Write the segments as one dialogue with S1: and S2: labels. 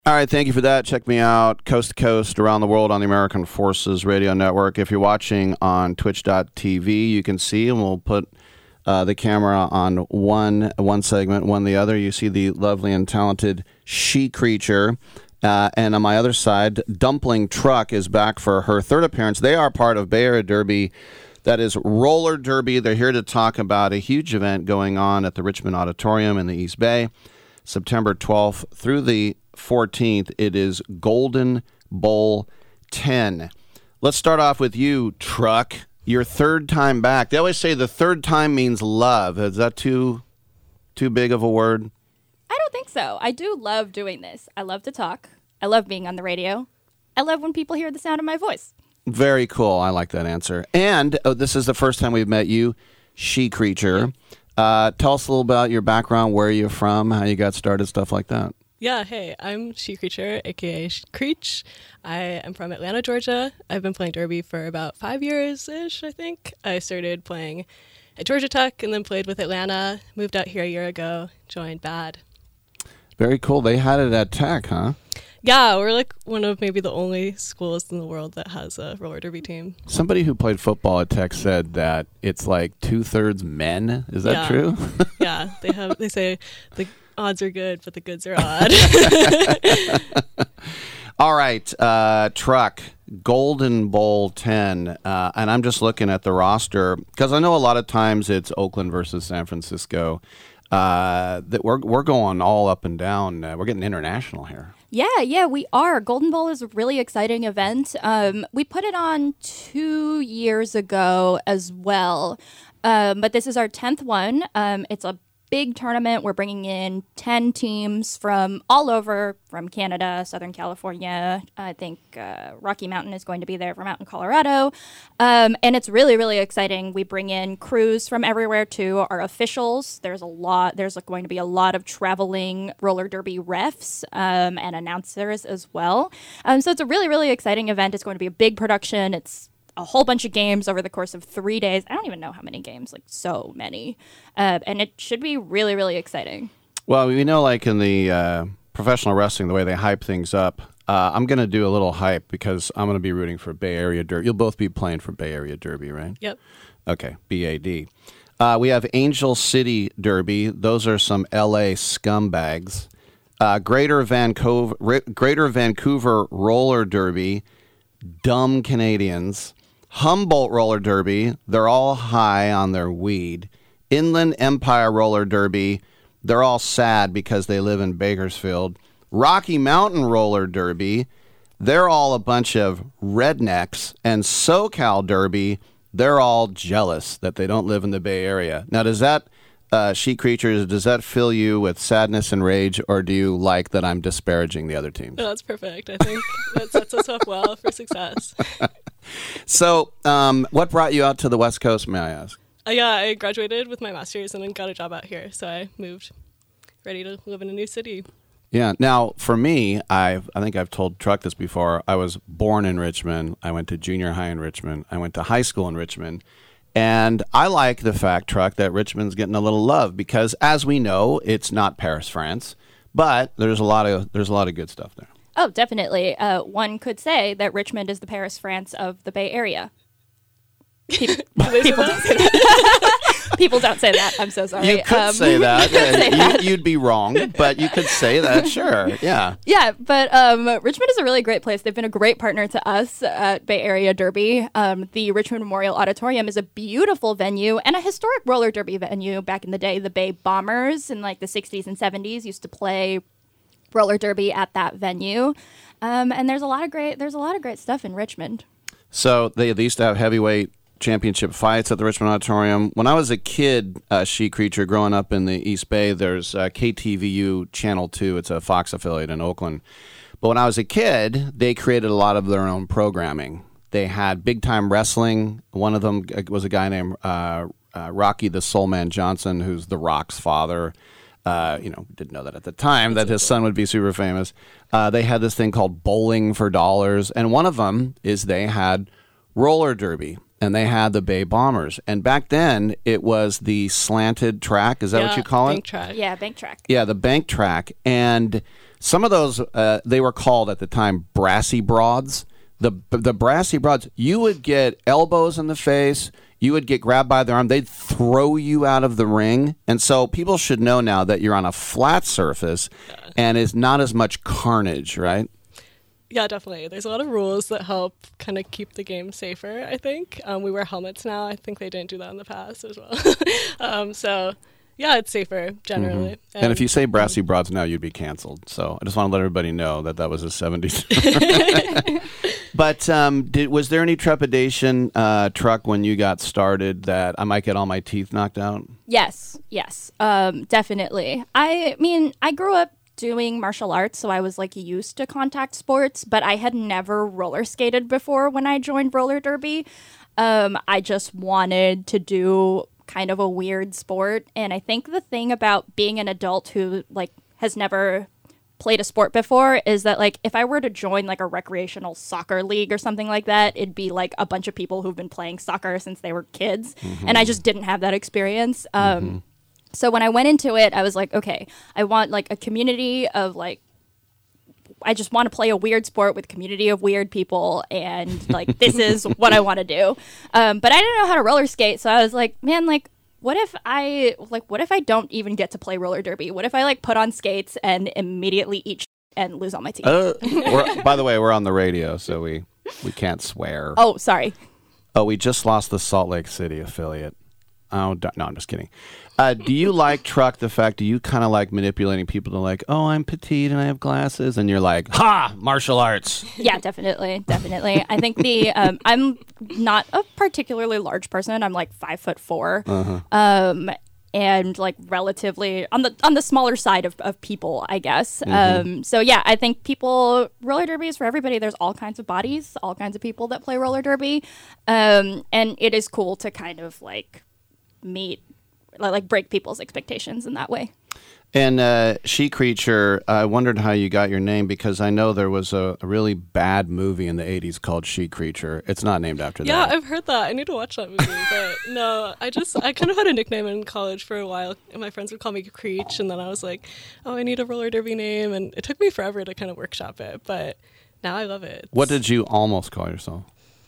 S1: All right, thank you for that. Check me out coast to coast around the world on the American Forces Radio Network. If you're watching on twitch.tv, you can see, and we'll put the camera on one segment, one the other. You see the lovely and talented She Creature. And on my other side, Dumpling Truck is back for her third appearance. They are part of Bay Area Derby. That is Roller Derby. They're here to talk about a huge event going on at the Richmond Auditorium in the East Bay, September 12th through the 14th. It is Golden Bowl 10. Let's start off with you, Truck. Your third time back. They always say the third time means love. Is that too big of a word?
S2: I don't think so. I do love doing this. I love to talk. I love being on the radio. I love when people hear the sound of my voice. Very
S1: cool. I like that answer. And this is the first time we've met you, She Creature. Tell us a little about your background, where you're from, how you got started, stuff like that.
S3: Yeah, hey, I'm She Creature, a.k.a. Creech. I am from Atlanta, Georgia. I've been playing Derby for about 5 years-ish, I think. I started playing at Georgia Tech and then played with Atlanta, moved out here a year ago, joined BAD.
S1: Very cool. They had it at Tech, huh?
S3: Yeah, we're like one of maybe the only schools in the world that has a roller derby team.
S1: Somebody who played football at Tech said that it's like 2/3 men. Is that true?
S3: Yeah, they say the odds are good, but the goods are odd.
S1: All right, Truck, Golden Bowl 10, and I'm just looking at the roster because I know a lot of times it's Oakland versus San Francisco. That we're going all up and down. We're getting international here.
S2: Yeah, we are. Golden Bowl is a really exciting event. We put it on 2 years ago as well, but this is our 10th one. It's a big tournament. We're bringing in 10 teams from all over, from Canada, Southern California. I think Rocky Mountain is going to be there from out in Colorado. And it's really, really exciting. We bring in crews from everywhere too. Our officials, there's going to be a lot of traveling roller derby refs and announcers as well. So it's a really, really exciting event. It's going to be a big production. It's a whole bunch of games over the course of 3 days. I don't even know how many games, like so many. And it should be really, really exciting.
S1: Well, we know like in the professional wrestling, the way they hype things up, I'm going to do a little hype because I'm going to be rooting for Bay Area Derby. You'll both be playing for Bay Area Derby, right?
S3: Yep.
S1: Okay, BAD. We have Angel City Derby. Those are some LA scumbags. Greater Vancouver Roller Derby. Dumb Canadians. Humboldt Roller Derby, they're all high on their weed. Inland Empire Roller Derby, they're all sad because they live in Bakersfield. Rocky Mountain Roller Derby, they're all a bunch of rednecks. And SoCal Derby, they're all jealous that they don't live in the Bay Area. Now, does that, She Creatures, does that fill you with sadness and rage, or do you like that I'm disparaging the other teams?
S3: No, that's perfect. I think that sets us up well for success.
S1: So, what brought you out to the West Coast, may I ask?
S3: Yeah, I graduated with my master's and then got a job out here, so I moved, ready to live in a new city.
S1: Yeah. Now, for me, I think I've told Truck this before. I was born in Richmond. I went to junior high in Richmond. I went to high school in Richmond. And I like the fact, Truck, that Richmond's getting a little love because, as we know, it's not Paris, France, but there's a lot of good stuff there.
S2: Oh, definitely. One could say that Richmond is the Paris, France of the Bay Area. People don't say that. People don't say that. I'm so sorry.
S1: You could say that. You'd be wrong, but you could say that. Sure. Yeah.
S2: Yeah, but Richmond is a really great place. They've been a great partner to us at Bay Area Derby. The Richmond Memorial Auditorium is a beautiful venue and a historic roller derby venue. Back in the day, the Bay Bombers in like the 60s and 70s used to play roller derby at that venue. And there's a lot of great stuff in Richmond.
S1: So they used to have heavyweight championship fights at the Richmond Auditorium. When I was a kid, She Creature, growing up in the East Bay, there's KTVU Channel 2. It's a Fox affiliate in Oakland. But when I was a kid, they created a lot of their own programming. They had big-time wrestling. One of them was a guy named Rocky the Soul Man Johnson, who's The Rock's father. Didn't know that at the time, that his son would be super famous. They had this thing called Bowling for Dollars. And one of them is they had roller derby. And they had the Bay Bombers. And back then, it was the slanted track. Is that what you call it?
S3: Bank track.
S2: Yeah, bank track.
S1: Yeah, the bank track. And Some of those, they were called at the time brassy broads. The brassy broads, you would get elbows in the face, you would get grabbed by the arm, they'd throw you out of the ring. And so people should know now that you're on a flat surface and it's not as much carnage, right?
S3: Yeah, definitely. There's a lot of rules that help kind of keep the game safer, I think. We wear helmets now. I think they didn't do that in the past as well. So, yeah, it's safer generally.
S1: Mm-hmm. And if you say brassy broads now, you'd be canceled. So I just want to let everybody know that was a 70s. But was there any trepidation, Truck, when you got started that I might get all my teeth knocked out?
S2: Yes, definitely. I mean, I grew up doing martial arts, so I was like used to contact sports, but I had never roller skated before when I joined roller derby. I just wanted to do kind of a weird sport, and I think the thing about being an adult who like has never played a sport before is that like if I were to join like a recreational soccer league or something like that, it'd be like a bunch of people who've been playing soccer since they were kids, and I just didn't have that experience. So when I went into it, I was like, okay, I want like a community of like, I just want to play a weird sport with a community of weird people, and like this is what I want to do. But I didn't know how to roller skate, so I was like, man, like what if I don't even get to play roller derby? What if I like put on skates and immediately eat and lose all my teeth?
S1: By the way, we're on the radio, so we can't swear.
S2: Oh, sorry.
S1: Oh, we just lost the Salt Lake City affiliate. Oh, no, I'm just kidding. Do you like, Truck, the fact that you kind of like manipulating people to like, oh, I'm petite and I have glasses, and you're like, ha, martial arts.
S2: Yeah, definitely. I think I'm not a particularly large person. I'm like 5'4", and like relatively on the smaller side of people, I guess. So yeah, I think roller derby is for everybody. There's all kinds of bodies, all kinds of people that play roller derby, and it is cool to kind of like break people's expectations in that way.
S1: And She Creature, I wondered how you got your name, because I know there was a really bad movie in the 80s called She Creature. It's not named after that.
S3: Yeah, I've heard that. I need to watch that movie. But no, I kind of had a nickname in college for a while, and my friends would call me Creech, and then I was like, oh, I need a roller derby name, and it took me forever to kind of workshop it, but now I love it.
S1: What did you almost call yourself?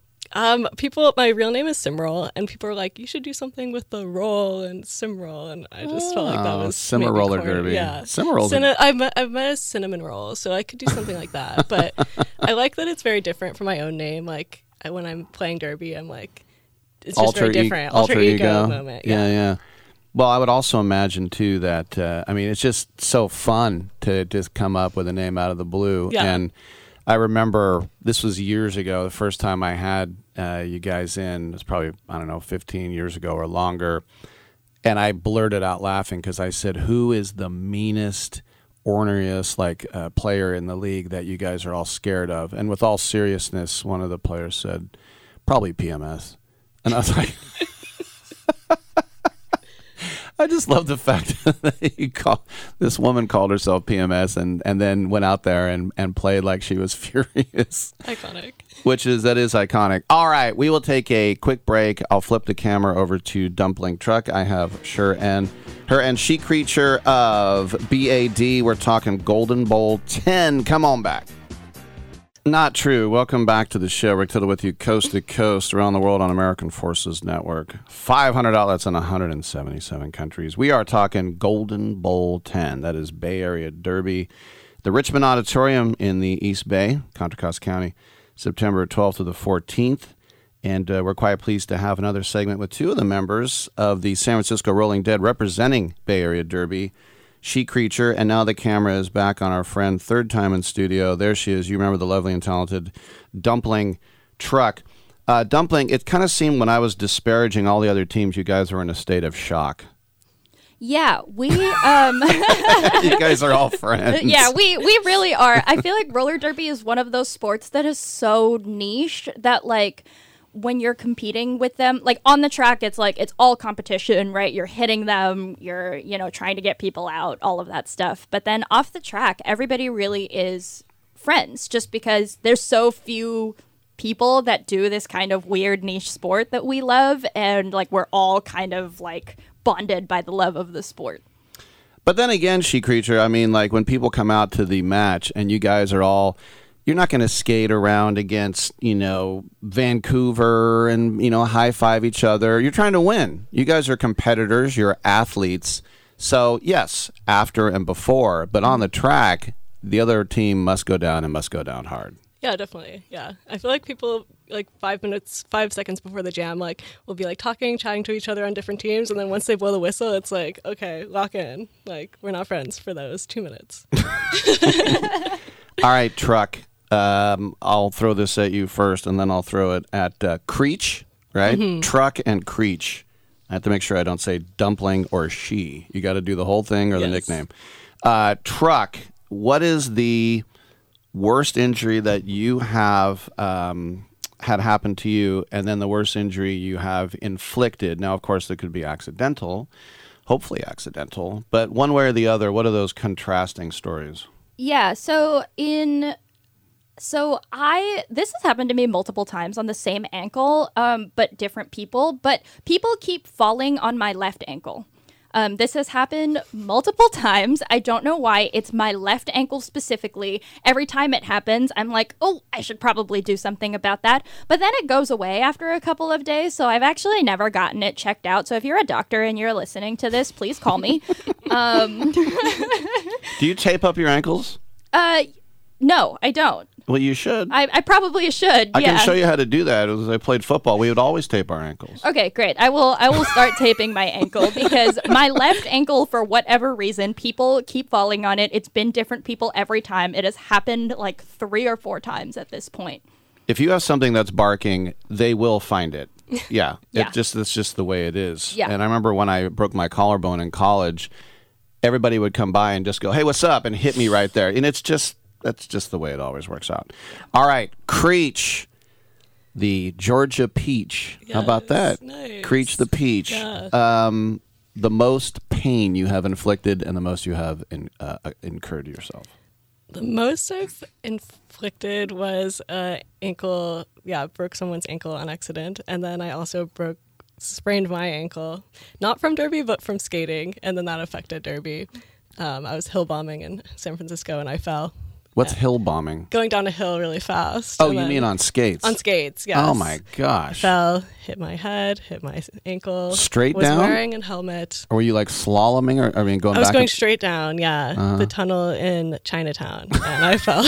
S3: My real name is Simroll, and people are like, you should do something with the roll and Simroll, and I just felt like that was
S1: Simmer roller derby.
S3: Yeah,
S1: Simmerolls.
S3: I've met a cinnamon roll, so I could do something like that. But I like that it's very different from my own name. Like when I'm playing derby, I'm like, it's just very different. Alter ego moment.
S1: Yeah. Well, I would also imagine too that it's just so fun to just come up with a name out of the blue.
S3: Yeah.
S1: And I remember this was years ago. The first time I had you guys in, it was probably, 15 years ago or longer. And I blurted out laughing because I said, who is the meanest, orneriest player in the league that you guys are all scared of? And with all seriousness, one of the players said, probably PMS. And I was like... I just love the fact that this woman called herself PMS and then went out there and played like she was furious.
S3: Iconic.
S1: That is iconic. All right, we will take a quick break. I'll flip the camera over to Dumpling Truck. I have her and She Creature of BAD. We're talking Golden Bowl 10. Come on back. Not true. Welcome back to the show. Rick Tittle with you, coast to coast, around the world on American Forces Network. 500 outlets in 177 countries. We are talking Golden Bowl 10. That is Bay Area Derby. The Richmond Auditorium in the East Bay, Contra Costa County, September 12th to the 14th. And we're quite pleased to have another segment with two of the members of the San Francisco Rolling Dead representing Bay Area Derby, She Creature, and now the camera is back on our friend, third time in studio. There she is. You remember the lovely and talented Dumpling Truck. Dumpling, it kind of seemed when I was disparaging all the other teams, you guys were in a state of shock.
S2: Yeah, we...
S1: You guys are all friends.
S2: Yeah, we really are. I feel like roller derby is one of those sports that is so niche that, like, when you're competing with them, like on the track, it's like it's all competition, right? You're hitting them, you're trying to get people out, all of that stuff. But then off the track, everybody really is friends, just because there's so few people that do this kind of weird niche sport that we love, and like we're all kind of like bonded by the love of the sport.
S1: But then again, She Creature, I mean, like when people come out to the match and you guys are all, you're not going to skate around against, Vancouver and, high five each other. You're trying to win. You guys are competitors. You're athletes. So, yes, after and before, but on the track, the other team must go down and must go down hard.
S3: Yeah, definitely. Yeah. I feel like people 5 seconds before the jam, will be talking, chatting to each other on different teams. And then once they blow the whistle, it's like, okay, lock in. We're not friends for those 2 minutes.
S1: All right, Truck. I'll throw this at you first, and then I'll throw it at Creech, right? Mm-hmm. Truck and Creech. I have to make sure I don't say dumpling or she. You got to do the whole thing or the nickname. Truck, what is the worst injury that you have had happen to you, and then the worst injury you have inflicted? Now, of course, it could be accidental, hopefully accidental, but one way or the other, what are those contrasting stories?
S2: Yeah, this has happened to me multiple times on the same ankle, but different people. But people keep falling on my left ankle. This has happened multiple times. I don't know why. It's my left ankle specifically. Every time it happens, I'm like, oh, I should probably do something about that. But then it goes away after a couple of days, so I've actually never gotten it checked out. So if you're a doctor and you're listening to this, please call me.
S1: Do you tape up your ankles?
S2: No, I don't.
S1: Well, you should.
S2: I probably should.
S1: I can show you how to do that. As I played football, we would always tape our ankles.
S2: Okay, great. I will start taping my ankle because my left ankle, for whatever reason, people keep falling on it. It's been different people every time. It has happened 3 or 4 times at this point.
S1: If you have something that's barking, they will find it. Yeah.
S2: Yeah.
S1: It's just the way it is.
S2: Yeah.
S1: And I remember when I broke my collarbone in college, everybody would come by and just go, "Hey, what's up?" and hit me right there. And that's just the way it always works out. All right, Creech, the Georgia Peach.
S3: Yes,
S1: how about that?
S3: Nice.
S1: Creech the Peach.
S3: Yeah.
S1: The most pain you have inflicted and the most you have incurred yourself.
S3: The most I've inflicted was ankle. Yeah, broke someone's ankle on accident, and then I also sprained my ankle, not from derby, but from skating, and then that affected derby. I was hill bombing in San Francisco, and I fell.
S1: What's hill bombing?
S3: Going down a hill really fast.
S1: Oh, you mean on skates?
S3: On skates, yes.
S1: Oh my gosh!
S3: Fell, hit my head, hit my ankle.
S1: Straight
S3: was
S1: down?
S3: Was wearing a helmet.
S1: Or were you slaloming, or going back?
S3: I was going straight down. Yeah, the tunnel in Chinatown, and I fell.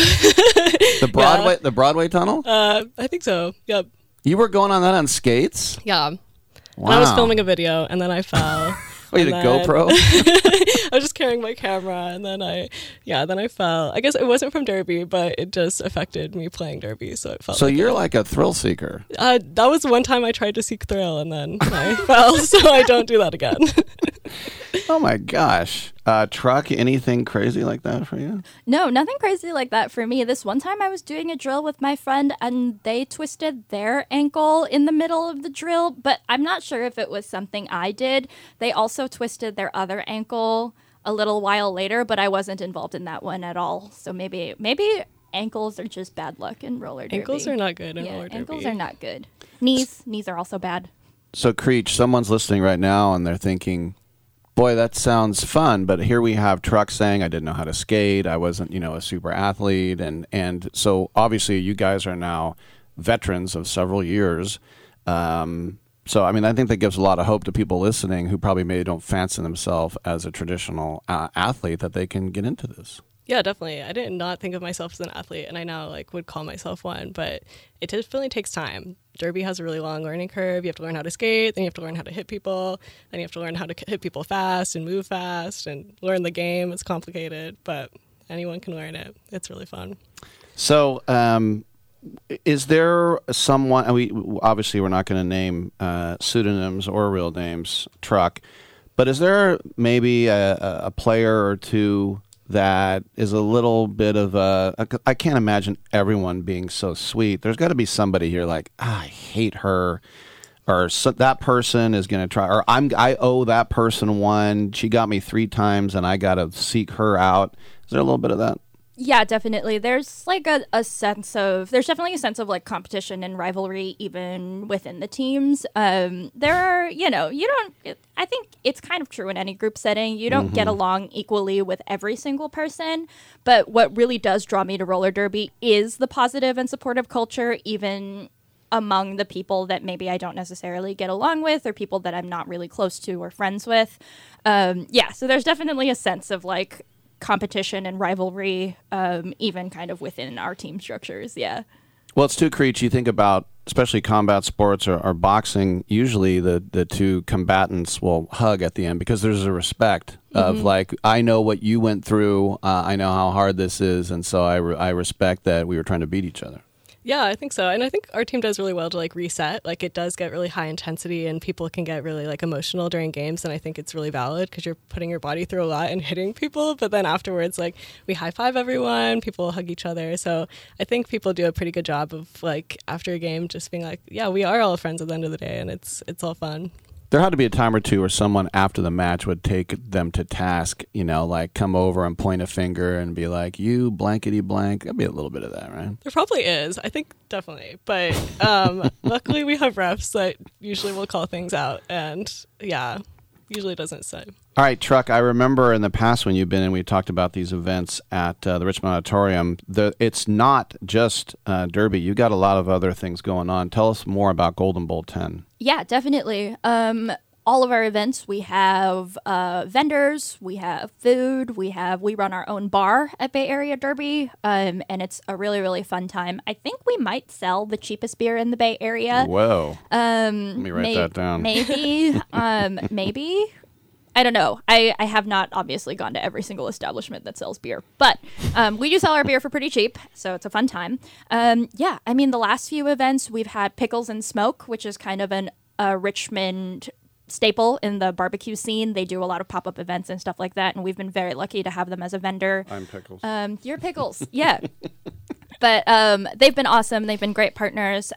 S1: The Broadway tunnel?
S3: I think so. Yep.
S1: You were going on that on skates?
S3: Yeah.
S1: Wow.
S3: And I was filming a video, and then I fell.
S1: Oh, you had a GoPro?
S3: I was just carrying my camera, and then I fell. I guess it wasn't from derby, but it just affected me playing derby, so it felt.
S1: So you're like a thrill seeker.
S3: That was one time I tried to seek thrill, and then I fell, so I don't do that again.
S1: Oh my gosh. Truck, anything crazy like that for you?
S2: No, nothing crazy like that for me. This one time I was doing a drill with my friend and they twisted their ankle in the middle of the drill, but I'm not sure if it was something I did. They also twisted their other ankle a little while later, but I wasn't involved in that one at all. So maybe ankles are just bad luck in roller derby.
S3: Ankles are not good in roller derby.
S2: Ankles are not good. Knees are also bad.
S1: So Creech, someone's listening right now and they're thinking, boy, that sounds fun, but here we have Truck saying I didn't know how to skate, I wasn't, a super athlete, and so obviously you guys are now veterans of several years. So, I mean, I think that gives a lot of hope to people listening who probably maybe don't fancy themselves as a traditional athlete that they can get into this.
S3: Yeah, definitely. I did not think of myself as an athlete, and I now would call myself one, but it definitely takes time. Derby has a really long learning curve. You have to learn how to skate, then you have to learn how to hit people, then you have to learn how to hit people fast and move fast and learn the game. It's complicated, but anyone can learn it. It's really fun.
S1: So, is there someone, obviously we're not going to name pseudonyms or real names, Truck, but is there maybe a player or two that is a little bit of I can't imagine everyone being so sweet. There's got to be somebody here like, I hate her, or that person is going to try, or I owe that person one. She got me 3 times and I got to seek her out. Is there a little bit of that?
S2: Yeah, definitely. There's like there's definitely a sense of like competition and rivalry even within the teams. There are, I think it's kind of true in any group setting. You don't get along equally with every single person, but what really does draw me to roller derby is the positive and supportive culture, even among the people that maybe I don't necessarily get along with or people that I'm not really close to or friends with. So there's definitely a sense of like competition and rivalry, even kind of within our team structures. Yeah.
S1: Well, it's too, Creech. You think about, especially combat sports or boxing, usually the two combatants will hug at the end because there's a respect of like, I know what you went through. I know how hard this is. And so I respect that we were trying to beat each other.
S3: Yeah, I think so. And I think our team does really well to like reset. Like it does get really high intensity and people can get really like emotional during games. And I think it's really valid because you're putting your body through a lot and hitting people. But then afterwards, like we high five everyone, people hug each other. So I think people do a pretty good job of like after a game just being like, yeah, we are all friends at the end of the day and it's all fun.
S1: There had to be a time or two where someone after the match would take them to task, like come over and point a finger and be like, you blankety blank. There'd be a little bit of that, right?
S3: There probably is. I think definitely. But luckily we have refs that usually will call things out. And yeah, usually doesn't say.
S1: All right, Truck, I remember in the past when you've been in, we talked about these events at the Richmond Auditorium. It's not just Derby. You got a lot of other things going on. Tell us more about Golden Bowl 10.
S2: Yeah, definitely. All of our events, we have vendors, we have food, we run our own bar at Bay Area Derby, and it's a really, really fun time. I think we might sell the cheapest beer in the Bay Area.
S1: Whoa. Let me write that down.
S2: Maybe. Maybe. I don't know. I have not obviously gone to every single establishment that sells beer, but we do sell our beer for pretty cheap, so it's a fun time. The last few events we've had Pickles and Smoke, which is kind of a Richmond staple in the barbecue scene. They do a lot of pop-up events and stuff like that, and we've been very lucky to have them as a vendor.
S1: I'm Pickles.
S2: You're Pickles, yeah. But they've been awesome. They've been great partners.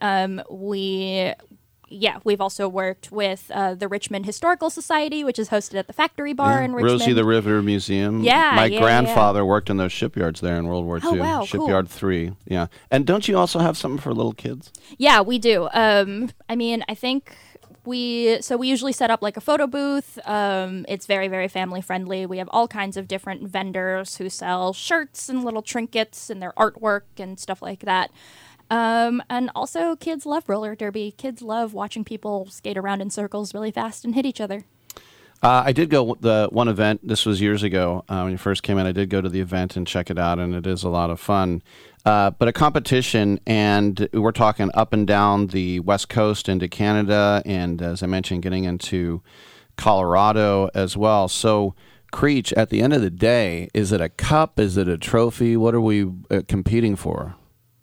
S2: We've also worked with the Richmond Historical Society, which is hosted at the Factory Bar in Richmond.
S1: Rosie the River Museum. My grandfather worked in those shipyards there in World War II.
S2: Oh, wow,
S1: Shipyard
S2: cool.
S1: 3. Yeah. And don't you also have something for little kids?
S2: Yeah, we do. I think we usually set up like a photo booth. It's very, very family friendly. We have all kinds of different vendors who sell shirts and little trinkets and their artwork and stuff like that. And also, kids love roller derby. Kids love watching people skate around in circles really fast and hit each other.
S1: I did go the one event. This was years ago when you first came in. I did go to the event and check it out, and it is a lot of fun. But a competition, and we're talking up and down the West Coast into Canada, and as I mentioned, getting into Colorado as well. So, Creech, at the end of the day, is it a cup? Is it a trophy? What are we competing for?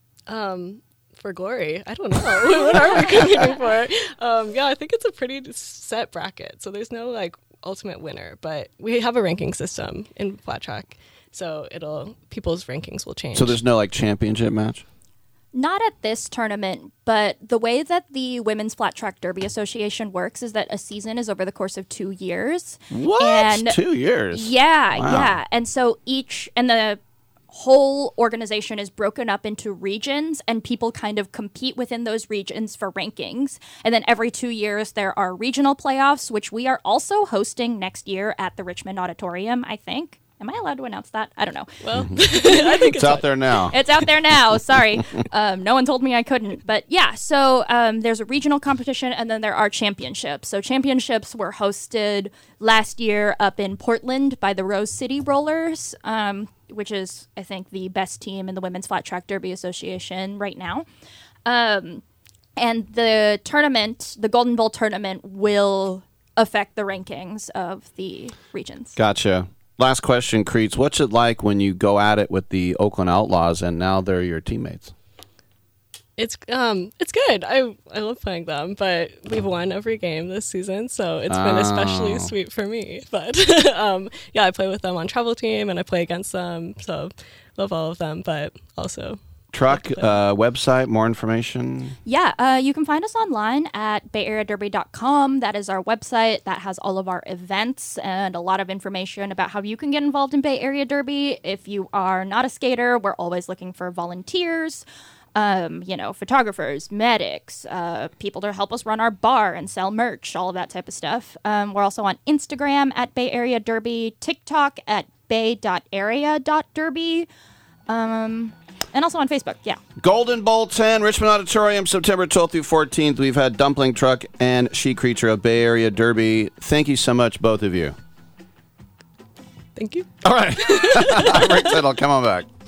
S3: For glory. I don't know. What are we competing for? I think it's a pretty set bracket. So there's no like ultimate winner, but we have a ranking system in flat track. So people's rankings will change.
S1: So there's no like championship match?
S2: Not at this tournament, but the way that the Women's Flat Track Derby Association works is that a season is over the course of 2 years.
S1: What?
S2: And
S1: 2 years?
S2: Yeah,
S1: wow.
S2: yeah. And so the whole organization is broken up into regions, and people kind of compete within those regions for rankings. And then every 2 years, there are regional playoffs, which we are also hosting next year at the Richmond Auditorium, I think. Am I allowed to announce that? I don't know.
S3: Well, I think
S1: it's out there now.
S2: It's out there now. Sorry. No one told me I couldn't. But yeah, so there's a regional competition, and then there are championships. So championships were hosted last year up in Portland by the Rose City Rollers, which is, I think, the best team in the Women's Flat Track Derby Association right now. And the tournament, the Golden Bowl tournament, will affect the rankings of the regions.
S1: Gotcha. Last question, Creech. What's it like when you go at it with the Oakland Outlaws and now they're your teammates?
S3: It's good. I love playing them, but we've won every game this season, so it's been especially sweet for me. But I play with them on travel team and I play against them, so love all of them, but also
S1: Truck website, more information?
S2: Yeah, you can find us online at bayareaderby.com. That is our website that has all of our events and a lot of information about how you can get involved in Bay Area Derby. If you are not a skater, we're always looking for volunteers, photographers, medics, people to help us run our bar and sell merch, all of that type of stuff. We're also on Instagram at Bay Area Derby, TikTok at bay.area.derby, and also on Facebook, yeah.
S1: Golden Bowl 10, Richmond Auditorium, September 12th through 14th. We've had Dumpling Truck and She Creature of Bay Area Derby. Thank you so much, both of you.
S3: Thank you.
S1: All right. I'm Rick Tittle. Come on back.